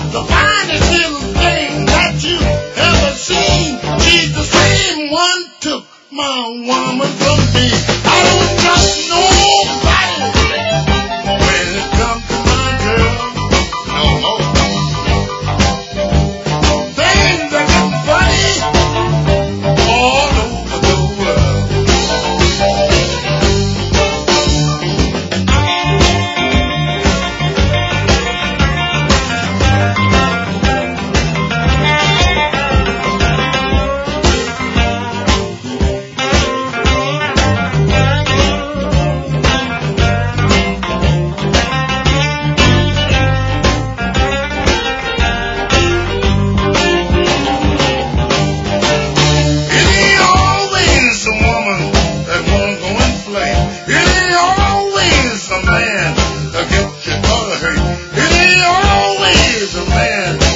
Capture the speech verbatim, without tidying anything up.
the finest little thing that you ever seen. She's the same one took my woman from me. I don't trust nobody when it comes to my girl. No more. Things are getting funny all over the world. Man, to get your daughter hurt. It ain't always a man